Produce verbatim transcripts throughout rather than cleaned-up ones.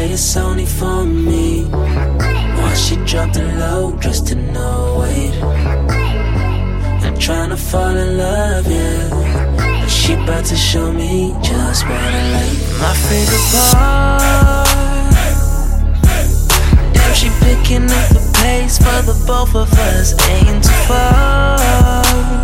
say it's only for me. Why she dropped the low just to no weight. I'm trying to fall in love, yeah, but she about to show me just what I like. My favorite part, damn, she picking up the pace for the both of us, ain't too far.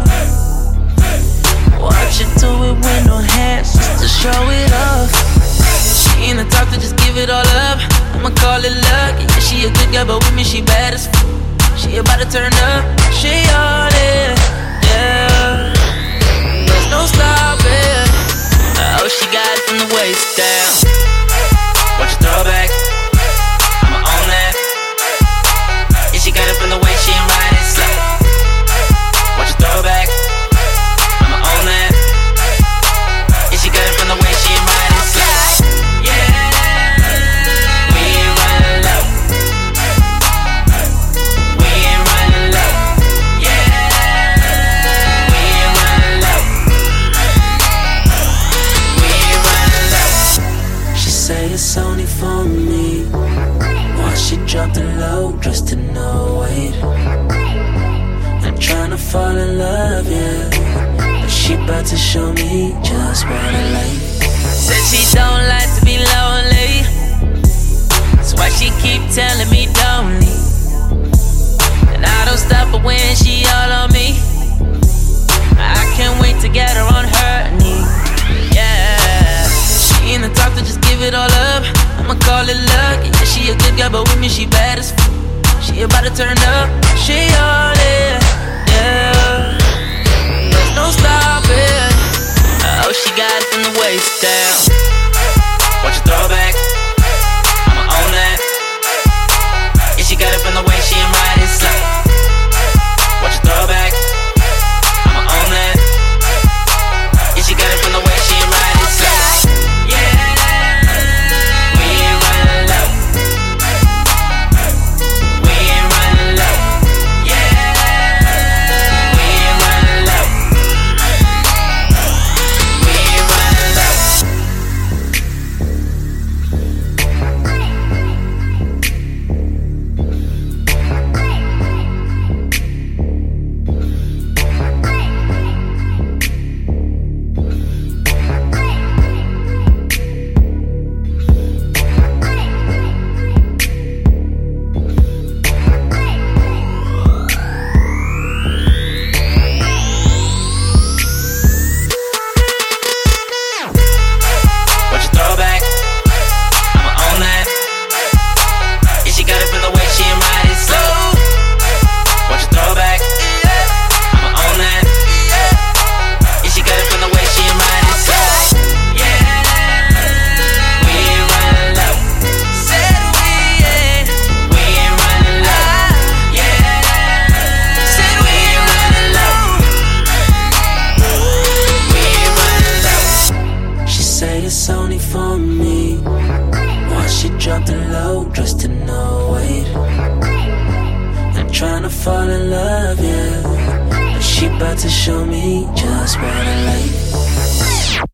Watch her do it with no hands, just to show it off. She ain't the type to just give it all up. I'ma call it luck. Yeah, she a good girl, but with me she bad as f. She about to turn up. She on it, yeah. There's no stopping. Oh, she got it from the waist down. Watch her throw back. I'ma own that. Yeah, she got it from the way she ain't riding slow. Watch her throw back. I'ma own that. Yeah, she got it from the way she ain't riding slow. It's only for me. Why she dropped the low just to no weight. I'm trying to fall in love, yeah, but she about to show me just what I like. Said she don't like to be lonely, that's why she keep telling me don't leave. And I don't stop her when she all on me. I can't wait to get her on her knee, yeah. She ain't the type to just give it all up. I'ma call it luck. Yeah, she a good girl, but with me she bad as f. She about to turn up. She on it, yeah. There's no stopping. Oh, she got it from the waist down. Watch her throw back. I'ma own that. Yeah, she got it from the way she ain't riding slow. Watch her throw back. I'ma own that. Yeah, she got it from the way she ain't riding slow. It's only for me. Why she dropped the low just to no weight. I'm trying to fall in love, yeah, but she about to show me just what I like.